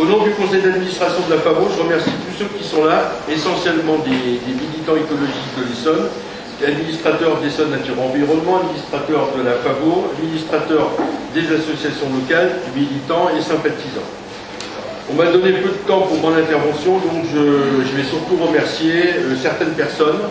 Au nom du conseil d'administration de la FAVO, je remercie tous ceux qui sont là, essentiellement des militants écologistes de l'Essonne, administrateurs d'Essonne Nature Environnement, administrateurs de la FAVO, administrateurs des associations locales, militants et sympathisants. On m'a donné peu de temps pour mon intervention, donc je vais surtout remercier certaines personnes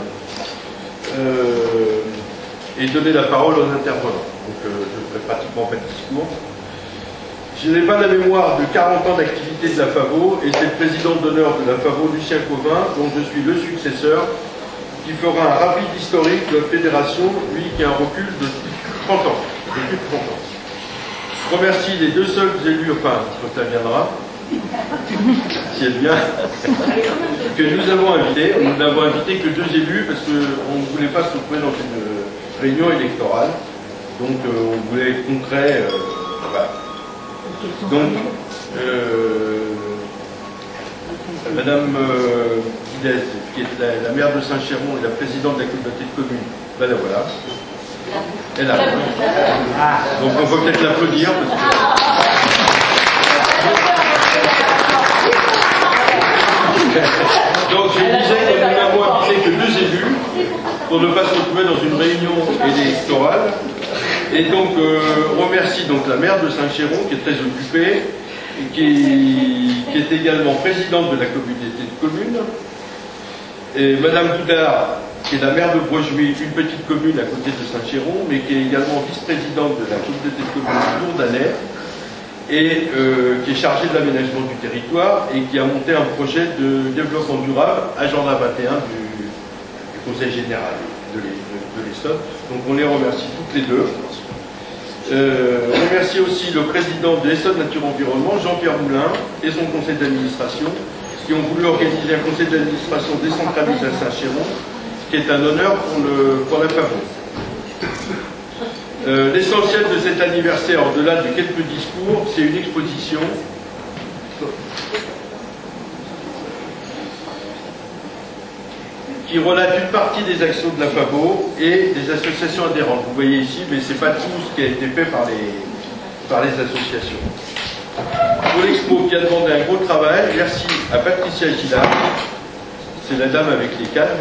et donner la parole aux intervenants. Donc je ne ferai pratiquement pas de discours. Je n'ai pas la mémoire de 40 ans d'activité de la FAVO et c'est le président d'honneur de la FAVO, Lucien Covin, dont je suis le successeur, qui fera un rapide historique de la fédération, lui qui a un recul de 30 ans. De plus de 30 ans. Je remercie les deux seuls élus, enfin, quand elle viendra, si elle vient, que nous avons invités. Nous n'avons invité que deux élus parce qu'on ne voulait pas se retrouver dans une réunion électorale. Donc on voulait être concret. Voilà. Donc, Madame Guidez, qui est la maire de Saint-Chéron et la présidente de la communauté de communes, ben la voilà. Elle a. Donc on peut peut-être l'applaudir. Donc je disais que nous n'avons invité que deux élus pour ne pas se retrouver dans une réunion électorale. Et donc, on remercie donc la maire de Saint-Chéron, qui est très occupée, et qui est également présidente de la communauté de communes, et Madame Boudard, qui est la maire de Brojuy, une petite commune à côté de Saint-Chéron, mais qui est également vice-présidente de la communauté de communes Lourdes-Alais, et qui est chargée de l'aménagement du territoire, et qui a monté un projet de développement durable, agenda 21 du Conseil général de l'Essonne. Donc on les remercie toutes les deux. On remercie aussi le président de l'Essonne Nature Environnement, Jean-Pierre Moulin, et son conseil d'administration, qui ont voulu organiser un conseil d'administration décentralisé à Saint-Chéron, ce qui est un honneur pour la FAVO. L'essentiel de cet anniversaire, au-delà de quelques discours, c'est une exposition qui relate une partie des actions de la FAVO et des associations adhérentes. Vous voyez ici, mais ce n'est pas tout ce qui a été fait par les associations. Pour l'expo qui a demandé un gros travail, merci à Patricia Gillard, c'est la dame avec les cannes,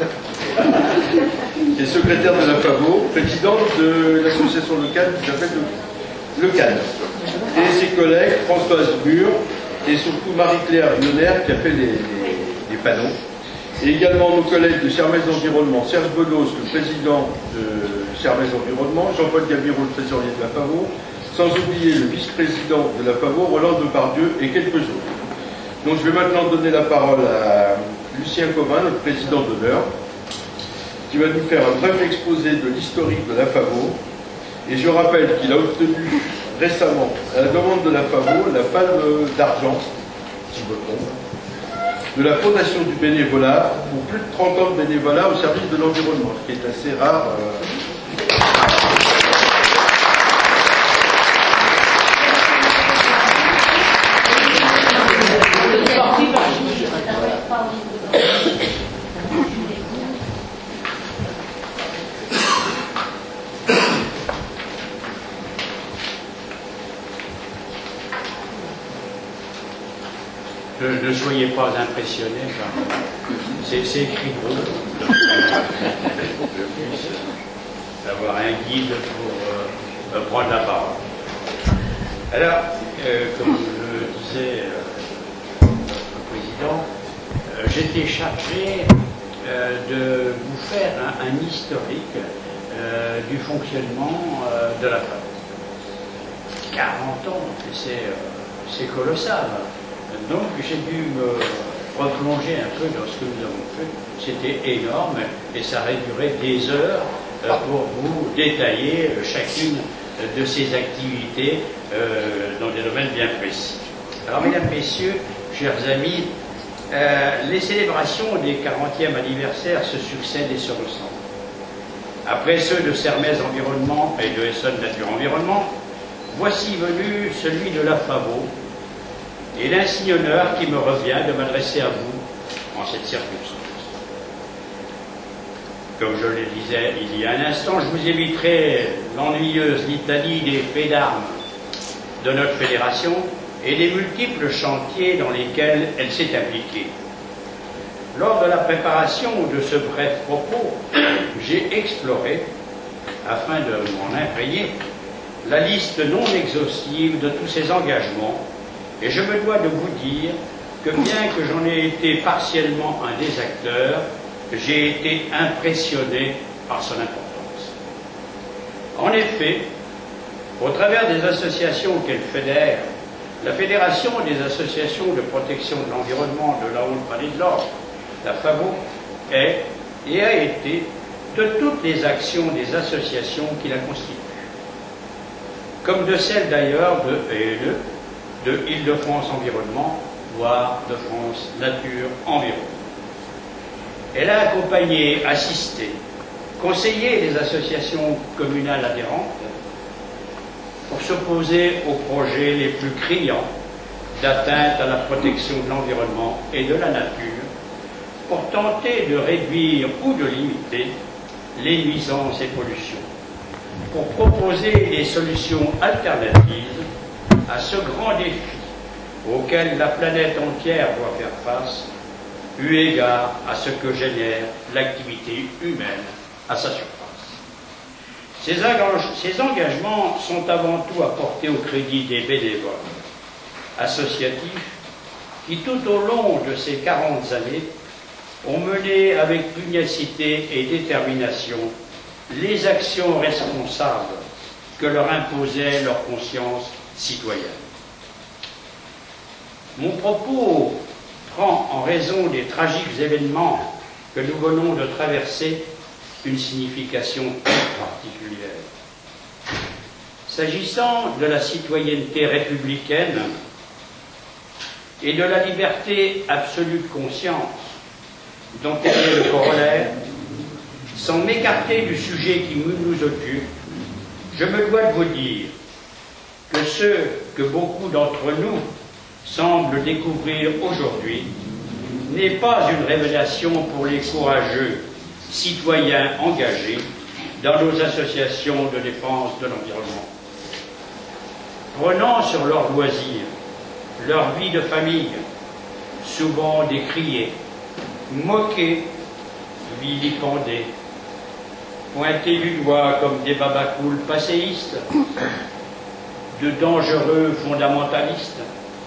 qui est secrétaire de la FAVO, présidente de l'association locale qui s'appelle le CAN, et ses collègues Françoise Mur et surtout Marie-Claire Vionnaire qui a fait les panneaux. Et également nos collègues de Sermez Environnement, Serge Bedos, le président de Sermez Environnement, Jean-Paul Gabiro, le trésorier de la FAVO, sans oublier le vice-président de la FAVO, Roland Depardieu, et quelques autres. Donc je vais maintenant donner la parole à Lucien Covin, le président d'honneur, qui va nous faire un bref exposé de l'historique de la FAVO. Et je rappelle qu'il a obtenu récemment, à la demande de la FAVO, la palme d'argent, si je me trompe, de la Fondation du bénévolat pour plus de 30 ans de bénévolat au service de l'environnement, ce qui est assez rare. Ne soyez pas impressionnés, c'est écrit gros. D'avoir un guide pour prendre la parole. Alors, comme je le disait le président, j'étais chargé de vous faire un historique du fonctionnement de la FAVO. 40 ans, c'est colossal. Donc j'ai dû me replonger un peu dans ce que nous avons fait. C'était énorme et ça aurait duré des heures pour vous détailler chacune de ces activités dans des domaines bien précis. Alors mesdames, messieurs, chers amis, les célébrations des 40e anniversaires se succèdent et se ressemblent. Après ceux de Sermez Environnement et de Essonne Nature Environnement, voici venu celui de la FAVO, et l'insigne honneur qui me revient de m'adresser à vous en cette circonstance. Comme je le disais il y a un instant, je vous éviterai l'ennuyeuse litanie des faits d'armes de notre fédération, et les multiples chantiers dans lesquels elle s'est impliquée. Lors de la préparation de ce bref propos, j'ai exploré, afin de m'en imprégner, la liste non exhaustive de tous ces engagements, et je me dois de vous dire que bien que j'en ai été partiellement un des acteurs, j'ai été impressionné par son importance. En effet, au travers des associations qu'elle fédère, la Fédération des associations de protection de l'environnement de la Haute-Vallée de l'Orne, la FAVO, est et a été de toutes les actions des associations qui la constituent, comme de celles d'ailleurs de ENE, de Île-de-France Environnement, voire de France Nature Environnement. Elle a accompagné, assisté, conseillé les associations communales adhérentes pour s'opposer aux projets les plus criants d'atteinte à la protection de l'environnement et de la nature, pour tenter de réduire ou de limiter les nuisances et pollutions, pour proposer des solutions alternatives à ce grand défi auquel la planète entière doit faire face, eu égard à ce que génère l'activité humaine à sa surface. Ces engagements sont avant tout à porter au crédit des bénévoles associatifs qui, tout au long de ces 40 années, ont mené avec pugnacité et détermination les actions responsables que leur imposait leur conscience citoyenne. Mon propos prend, en raison des tragiques événements que nous venons de traverser, une signification toute particulière. S'agissant de la citoyenneté républicaine et de la liberté absolue de conscience dont elle est le corollaire, sans m'écarter du sujet qui nous occupe, je me dois de vous dire que ce que beaucoup d'entre nous semblent découvrir aujourd'hui n'est pas une révélation pour les courageux citoyens engagés dans nos associations de défense de l'environnement. Prenant sur leurs loisirs, leur vie de famille, souvent décriée, moquée, vilipendée, pointés du doigt comme des babacools passéistes, de dangereux fondamentalistes,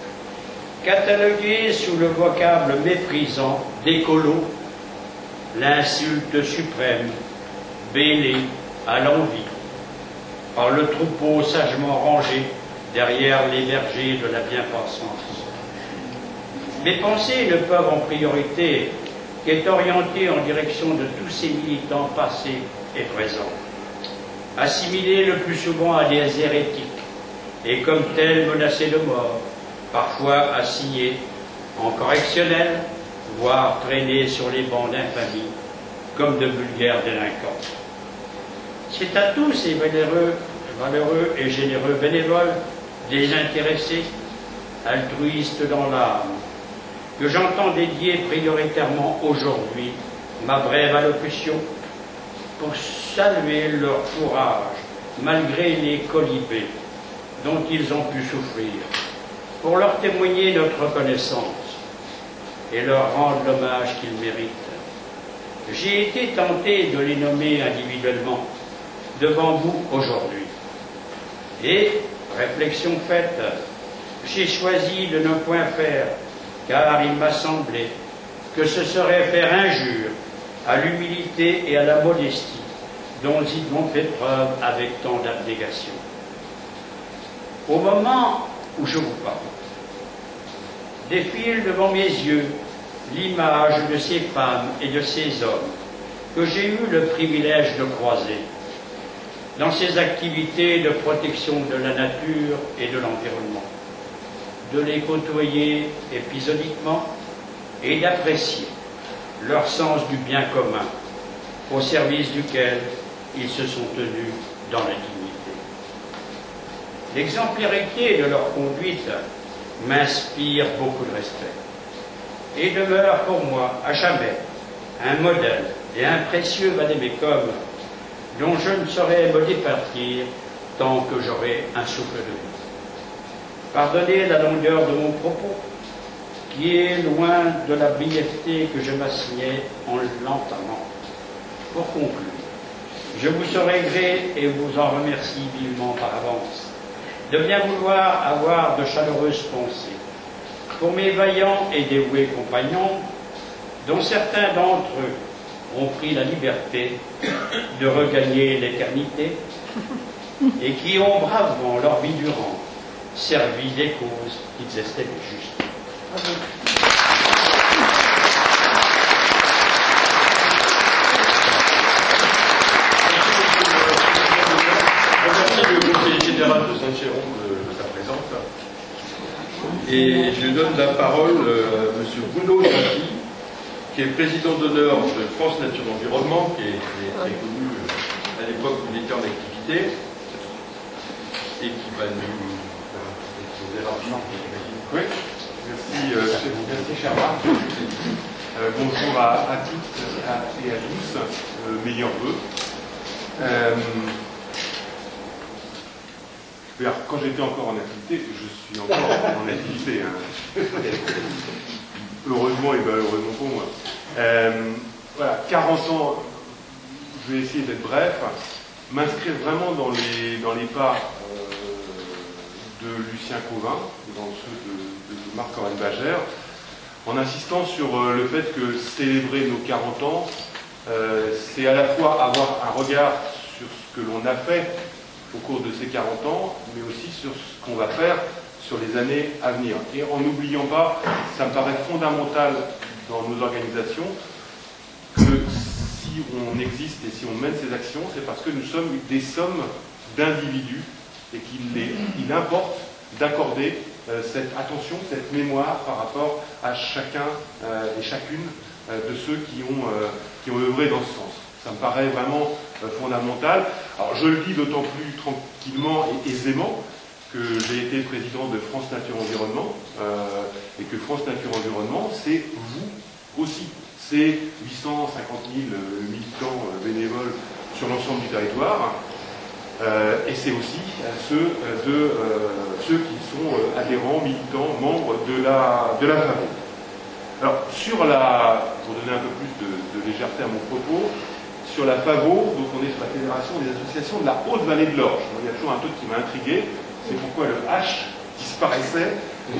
catalogués sous le vocable méprisant d'écolo, l'insulte suprême, bêlée à l'envie, par le troupeau sagement rangé derrière les bergers de la bien-pensance. Mes pensées ne peuvent en priorité qu'être orientées en direction de tous ces militants passés et présents, assimilés le plus souvent à des hérétiques, et comme tels menacés de mort, parfois assignés en correctionnel, voire traînés sur les bancs d'infamie, comme de vulgaires délinquants. C'est à tous ces valeureux et généreux bénévoles, désintéressés, altruistes dans l'âme, que j'entends dédier prioritairement aujourd'hui ma brève allocution pour saluer leur courage malgré les colibés dont ils ont pu souffrir, pour leur témoigner notre reconnaissance et leur rendre l'hommage qu'ils méritent. J'ai été tenté de les nommer individuellement devant vous aujourd'hui. Et, réflexion faite, j'ai choisi de ne point faire, car il m'a semblé que ce serait faire injure à l'humilité et à la modestie dont ils ont fait preuve avec tant d'abnégation. Au moment où je vous parle, défile devant mes yeux l'image de ces femmes et de ces hommes que j'ai eu le privilège de croiser dans ces activités de protection de la nature et de l'environnement, de les côtoyer épisodiquement et d'apprécier leur sens du bien commun, au service duquel ils se sont tenus dans l'intimité. L'exemplarité de leur conduite m'inspire beaucoup de respect et demeure pour moi à jamais un modèle et un précieux vadémécum dont je ne saurais me départir tant que j'aurai un souffle de vie. Pardonnez la longueur de mon propos, qui est loin de la brièveté que je m'assignais en l'entamant. Pour conclure, je vous serai gré et vous en remercie vivement par avance de bien vouloir avoir de chaleureuses pensées pour mes vaillants et dévoués compagnons, dont certains d'entre eux ont pris la liberté de regagner l'éternité et qui ont bravement leur vie durant servi des causes qu'ils estimaient justes. Remercie le conseiller général de Saint-Chéron de sa présence. Et je donne la parole à M. Bruno Gentil, qui est président d'honneur de France Nature Environnement, qui est très connu à l'époque où il était en activité, et qui va nous exposer rapidement. Oui, merci cher Marc. Bonjour à toutes et à tous, meilleurs vœux. Quand j'étais encore en activité, je suis encore en activité, hein. Heureusement et malheureusement pour moi. Voilà, 40 ans, je vais essayer d'être bref, m'inscrire vraiment dans les pas de Lucien Cauvin, dans ceux de Marc-Aurèle Bagère, en insistant sur le fait que célébrer nos 40 ans, c'est à la fois avoir un regard sur ce que l'on a fait au cours de ces 40 ans, mais aussi sur ce qu'on va faire sur les années à venir. Et en n'oubliant pas, ça me paraît fondamental dans nos organisations, que si on existe et si on mène ces actions, c'est parce que nous sommes des sommes d'individus et qu'il importe d'accorder cette attention, cette mémoire par rapport à chacun et chacune de ceux qui ont œuvré dans ce sens. Ça me paraît vraiment fondamental. Alors je le dis d'autant plus tranquillement et aisément que j'ai été président de France Nature Environnement et que France Nature Environnement, c'est vous aussi. C'est 850 000 militants bénévoles sur l'ensemble du territoire. Et c'est aussi ceux qui sont adhérents, militants, membres de la FAVO. Alors, pour donner un peu plus de légèreté à mon propos, sur la FAVO, donc on est sur la Fédération des associations de la Haute-Vallée de l'Orge. Il y a toujours un truc qui m'a intrigué, c'est pourquoi le H disparaissait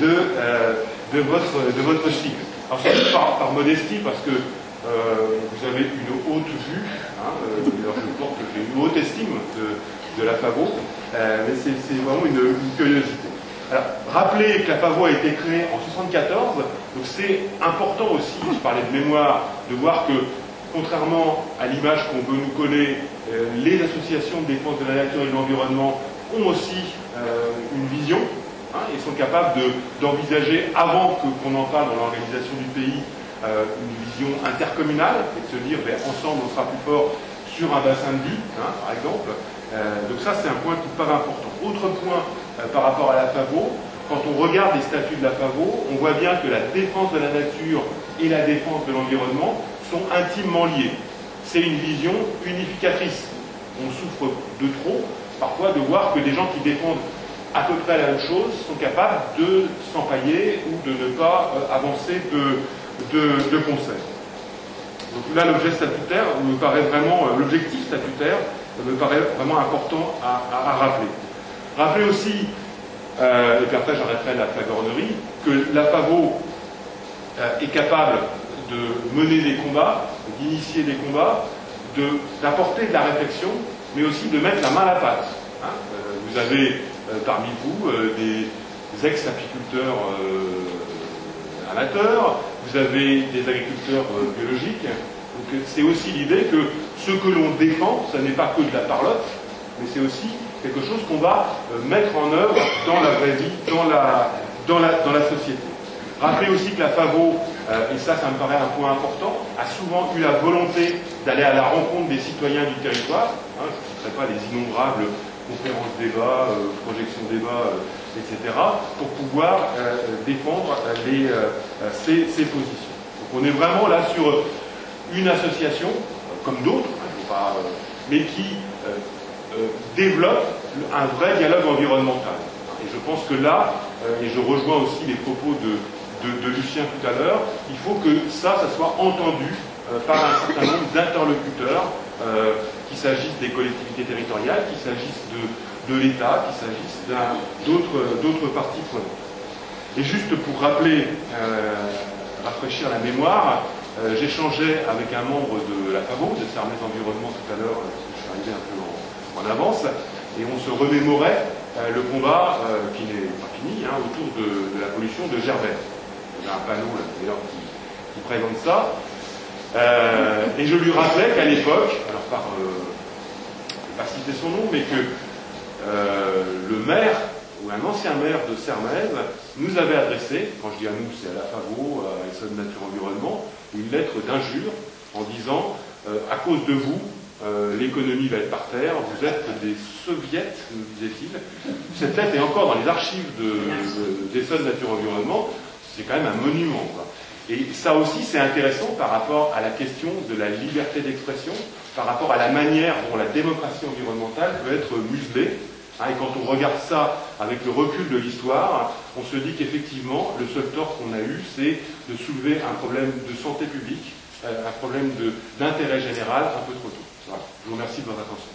de votre sigle. Alors, c'est par modestie, parce que vous avez une haute vue, hein, alors je porte une haute estime de la FAVO, mais c'est vraiment une curiosité. Alors, rappelez que la FAVO a été créée en 1974, donc c'est important aussi, je parlais de mémoire, de voir que, contrairement à l'image qu'on veut nous coller, les associations de défense de la nature et de l'environnement ont aussi une vision, hein, et sont capables d'envisager, avant qu'on en parle dans l'organisation du pays, une vision intercommunale, et de se dire, ben, ensemble on sera plus fort sur un bassin de vie, hein, par exemple. Donc ça, c'est un point qui me paraît important. Autre point par rapport à la FAVO, quand on regarde les statuts de la FAVO, on voit bien que la défense de la nature et la défense de l'environnement sont intimement liées. C'est une vision unificatrice. On souffre de trop, parfois, de voir que des gens qui défendent à peu près la même chose sont capables de s'empailler ou de ne pas avancer de concert. Donc là, l'objet statutaire me paraît vraiment, l'objectif statutaire me paraît vraiment important à rappeler. Rappelez aussi, et puis après j'arrêterai la flagornerie, que la FAVO est capable de mener des combats, d'initier des combats, d'apporter de la réflexion, mais aussi de mettre la main à la pâte. Hein. Vous avez parmi vous des ex-apiculteurs amateurs, vous avez des agriculteurs biologiques. Donc c'est aussi l'idée que ce que l'on défend, ce n'est pas que de la parlotte, mais c'est aussi quelque chose qu'on va mettre en œuvre dans la vraie vie, dans la société. Rappelez aussi que la FAVO, et ça me paraît un point important, a souvent eu la volonté d'aller à la rencontre des citoyens du territoire. Hein, je ne citerai pas les innombrables conférences débats, projections débats, etc., pour pouvoir défendre ces positions. Donc on est vraiment là sur une association, comme d'autres, hein, mais qui développe un vrai dialogue environnemental. Et je pense que là, et je rejoins aussi les propos de Lucien tout à l'heure, il faut que ça soit entendu par un certain nombre d'interlocuteurs, qu'il s'agisse des collectivités territoriales, qu'il s'agisse de l'État, qu'il s'agisse d'autres parties prenantes. Et juste pour rappeler, rafraîchir la mémoire, j'échangeais avec un membre de la FAVO, de Sermez Environnement tout à l'heure, parce que je suis arrivé un peu en avance, et on se remémorait le combat qui n'est pas fini, autour de la pollution de Gerbet. Il y a un panneau là, d'ailleurs qui présente ça. Et je lui rappelais qu'à l'époque, alors je ne vais pas citer son nom, mais que le maire, ou un ancien maire de Sermez, nous avait adressé, quand je dis à nous, c'est à la FAVO, à Essonne Nature Environnement, une lettre d'injure en disant à cause de vous, l'économie va être par terre, vous êtes des soviets, nous disait-il. Cette lettre est encore dans les archives d'Essonne Nature Environnement, c'est quand même un monument, quoi. Et ça aussi, c'est intéressant par rapport à la question de la liberté d'expression, par rapport à la manière dont la démocratie environnementale peut être muselée. Et quand on regarde ça avec le recul de l'histoire, on se dit qu'effectivement, le seul tort qu'on a eu, c'est de soulever un problème de santé publique, un problème d'intérêt général un peu trop tôt. Voilà. Je vous remercie de votre attention.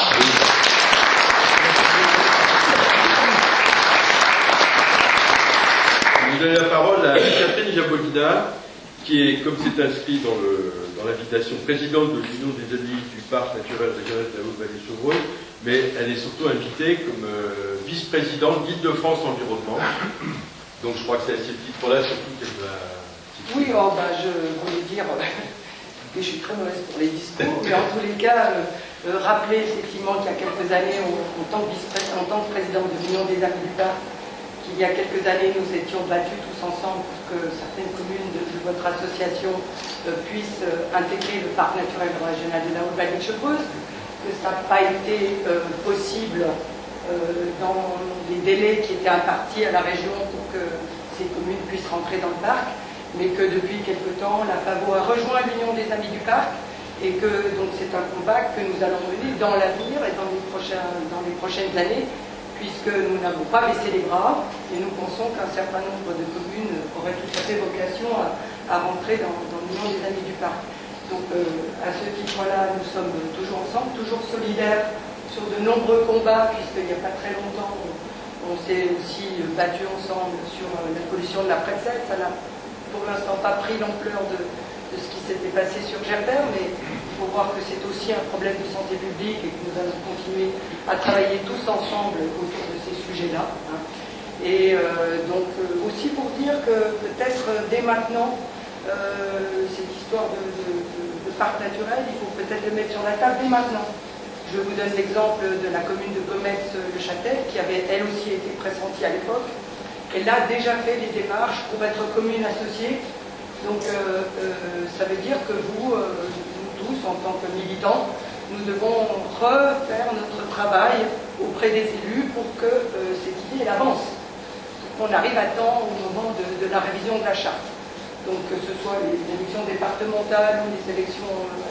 Vous avez la parole à Catherine Jabolina, qui est, comme c'est inscrit dans l'invitation, présidente de l'Union des amis du Parc naturel régional de la Haute-Vallée-Chevreul, mais elle est surtout invitée comme vice-présidente d'Île-de-France Environnement. Donc je crois que c'est à ce titre-là surtout qu'elle va... Oui, je voulais dire que je suis très mauvaise pour les discours, mais en tous les cas, rappeler effectivement qu'il y a quelques années, en tant que présidente de l'Union des amis du Parc, qu'il y a quelques années, nous étions battus tous ensemble pour que certaines communes de votre association puissent intégrer le parc naturel régional de la Haute-Vallée-Chevreul, que ça n'a pas été possible dans les délais qui étaient impartis à la région pour que ces communes puissent rentrer dans le parc, mais que depuis quelque temps, la FAVO a rejoint l'Union des amis du parc, et que donc c'est un combat que nous allons mener dans l'avenir et dans les prochaines années, puisque nous n'avons pas baissé les bras, et nous pensons qu'un certain nombre de communes auraient tout à fait vocation à rentrer dans l'Union des amis du parc. Donc à ce titre-là, nous sommes toujours ensemble, toujours solidaires sur de nombreux combats, puisqu'il n'y a pas très longtemps, on s'est aussi battu ensemble sur la pollution de la Pretsette. Ça n'a pour l'instant pas pris l'ampleur de ce qui s'était passé sur Gerbert, mais il faut voir que c'est aussi un problème de santé publique et que nous allons continuer à travailler tous ensemble autour de ces sujets-là. Et donc aussi pour dire que peut-être dès maintenant, cette histoire de parc naturel, il faut peut-être le mettre sur la table dès maintenant. Je vous donne l'exemple de la commune de Gommetz-le-Châtel, qui avait elle aussi été pressentie à l'époque. Elle a déjà fait des démarches pour être commune associée. Donc ça veut dire que nous tous, en tant que militants, nous devons refaire notre travail auprès des élus pour que cette idée elle avance, pour qu'on arrive à temps au moment de la révision de la charte. Donc que ce soit les élections départementales ou les élections...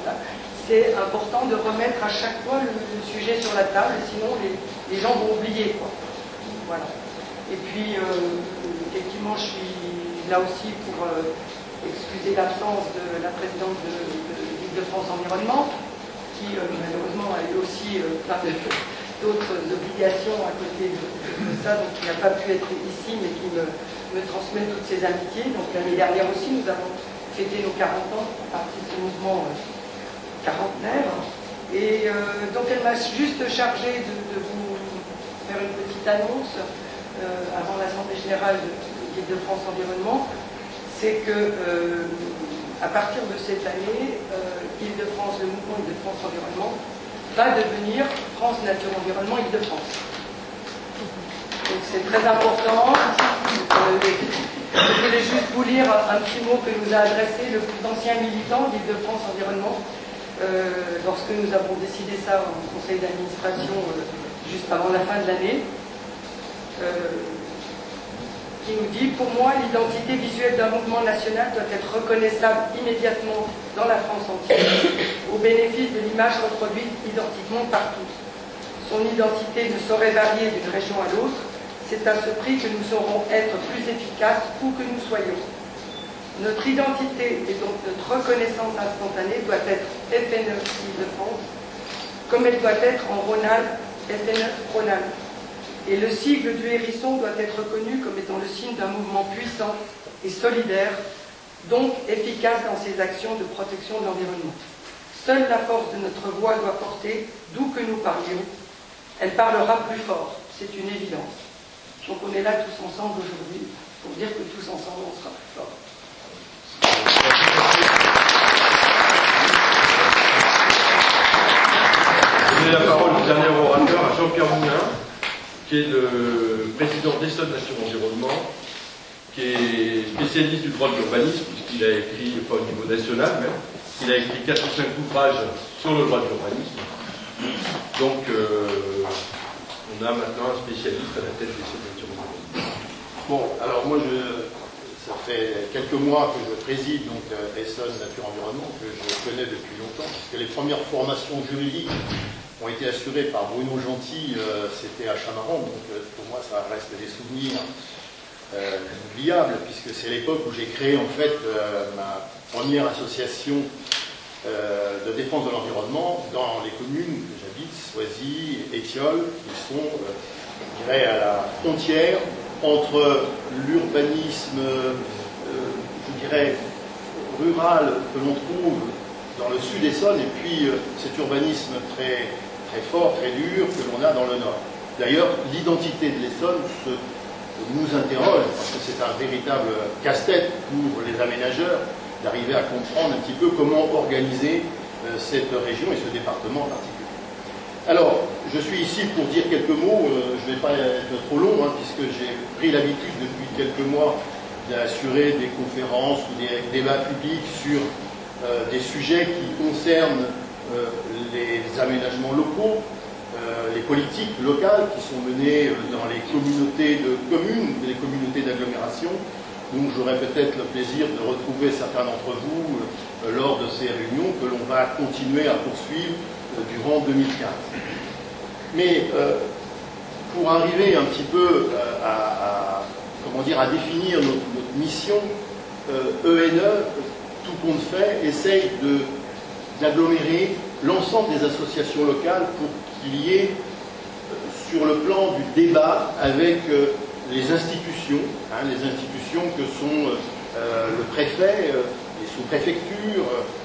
c'est important de remettre à chaque fois le sujet sur la table, sinon les gens vont oublier, quoi. Voilà. Et puis, effectivement, je suis là aussi pour excuser l'absence de la présidente de l'Île-de-France Environnement, qui malheureusement a eu aussi plein d'autres obligations à côté de ça, donc qui n'a pas pu être ici, mais qui me transmet toutes ses amitiés. Donc l'année dernière aussi, nous avons fêté nos 40 ans à partir de ce mouvement quarantenaire. Et donc elle m'a juste chargé de vous faire une petite annonce avant l'Assemblée Générale d'Île-de-France Environnement. C'est que à partir de cette année, Île-de-France, le mouvement Île-de-France Environnement va devenir France Nature Environnement Île-de-France. Donc c'est très important. Je voulais juste vous lire un petit mot que nous a adressé le plus ancien militant d'Île-de-France Environnement lorsque nous avons décidé ça au conseil d'administration juste avant la fin de l'année. Qui nous dit: pour moi, l'identité visuelle d'un mouvement national doit être reconnaissable immédiatement dans la France entière, au bénéfice de l'image reproduite identiquement partout. Son identité ne saurait varier d'une région à l'autre, C'est à ce prix que nous saurons être plus efficaces où que nous soyons. Notre identité et donc notre reconnaissance instantanée doit être FNE Île-de-France, comme elle doit être en Rhône-Alpes, FNE Rhône-Alpes. Et le sigle du hérisson doit être reconnu comme étant le signe d'un mouvement puissant et solidaire, donc efficace dans ses actions de protection de l'environnement. Seule la force de notre voix doit porter, d'où que nous parlions. Elle parlera plus fort, c'est une évidence. Donc on est là tous ensemble aujourd'hui pour dire que tous ensemble on sera plus forts. Je donne la parole au dernier orateur, à Jean-Pierre Moulin, qui est le président d'Essonne Nature Environnement, qui est spécialiste du droit de l'urbanisme, puisqu'il a écrit, pas au niveau national même, il a écrit 4 ou 5 ouvrages sur le droit de l'urbanisme. Donc, on a maintenant un spécialiste à la tête d'Essonne Nature Environnement. Bon, alors moi, ça fait quelques mois que je préside donc Essonne Nature Environnement, que je connais depuis longtemps, puisque les premières formations juridiques ont été assurées par Bruno Gentil, c'était à Chamaran, donc pour moi ça reste des souvenirs inoubliables, puisque c'est l'époque où j'ai créé en fait ma première association de défense de l'environnement dans les communes que j'habite, Soisy et Étiole, qui sont, je dirais, à la frontière entre l'urbanisme, je dirais, rural que l'on trouve dans le sud Essonne et puis cet urbanisme très fort, très dur que l'on a dans le nord. D'ailleurs, l'identité de l'Essonne nous interroge, parce que c'est un véritable casse-tête pour les aménageurs d'arriver à comprendre un petit peu comment organiser cette région et ce département en particulier. Alors, je suis ici pour dire quelques mots, je ne vais pas être trop long, puisque j'ai pris l'habitude depuis quelques mois d'assurer des conférences ou des débats publics sur des sujets qui concernent les aménagements locaux, les politiques locales qui sont menées dans les communautés de communes, les communautés d'agglomération. Donc j'aurai peut-être le plaisir de retrouver certains d'entre vous lors de ces réunions que l'on va continuer à poursuivre durant 2015. Mais pour arriver un petit peu à définir notre mission, ENE, tout compte fait, essaye d'agglomérer l'ensemble des associations locales pour qu'il y ait, sur le plan du débat avec les institutions que sont le préfet, les sous-préfectures,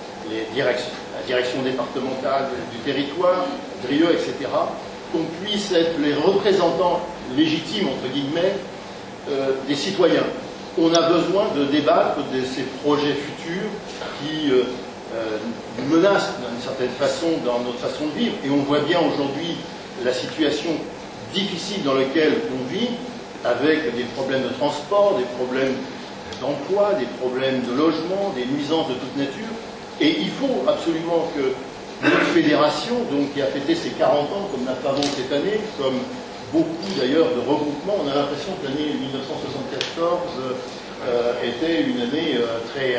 la direction départementale du territoire, DRIE, etc., qu'on puisse être les représentants légitimes, entre guillemets, des citoyens. On a besoin de débattre de ces projets futurs qui nous menacent d'une certaine façon dans notre façon de vivre. Et on voit bien aujourd'hui la situation difficile dans laquelle on vit, avec des problèmes de transport, des problèmes d'emploi, des problèmes de logement, des nuisances de toute nature. Et il faut absolument que notre fédération, donc, qui a fêté ses 40 ans, comme la FAVO cette année, comme beaucoup d'ailleurs de regroupements, on a l'impression que l'année 1974 était une année très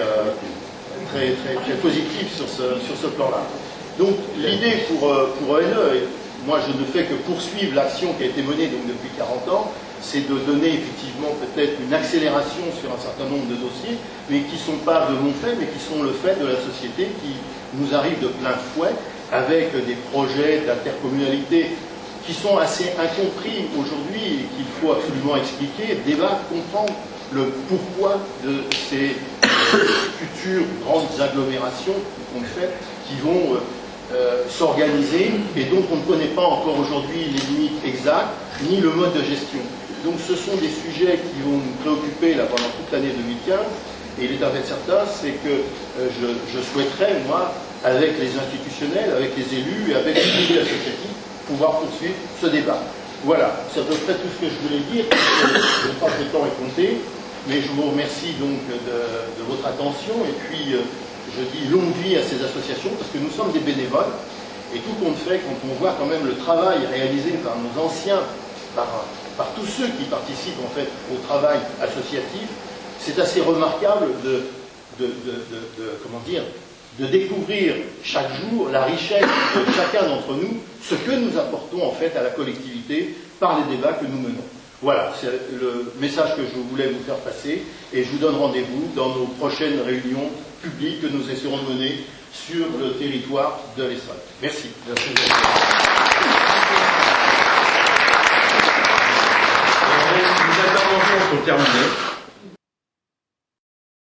positive sur ce plan-là. Donc l'idée pour ENE, moi je ne fais que poursuivre l'action qui a été menée donc, depuis 40 ans, c'est de donner effectivement peut-être une accélération sur un certain nombre de dossiers, mais qui ne sont pas de mon fait, mais qui sont le fait de la société qui nous arrive de plein fouet avec des projets d'intercommunalité qui sont assez incompris aujourd'hui et qu'il faut absolument expliquer, débattre, comprendre le pourquoi de ces futures grandes agglomérations qu'on fait, qui vont s'organiser et dont on ne connaît pas encore aujourd'hui les limites exactes ni le mode de gestion. Donc ce sont des sujets qui vont nous préoccuper là, pendant toute l'année 2015 et il est en fait certain, c'est que je souhaiterais, moi, avec les institutionnels, avec les élus et avec les milieux associatifs, pouvoir poursuivre ce débat. Voilà, c'est à peu près tout ce que je voulais dire, je crois que le temps est compté, mais je vous remercie donc de votre attention et puis je dis longue vie à ces associations parce que nous sommes des bénévoles et tout compte fait quand on voit quand même le travail réalisé par nos anciens, par tous ceux qui participent en fait au travail associatif, c'est assez remarquable de découvrir chaque jour la richesse de chacun d'entre nous, ce que nous apportons en fait à la collectivité par les débats que nous menons. Voilà, c'est le message que je voulais vous faire passer, et je vous donne rendez-vous dans nos prochaines réunions publiques que nous essaierons de mener sur le territoire de l'Essonne. Merci. Merci. Les interventions sont terminées.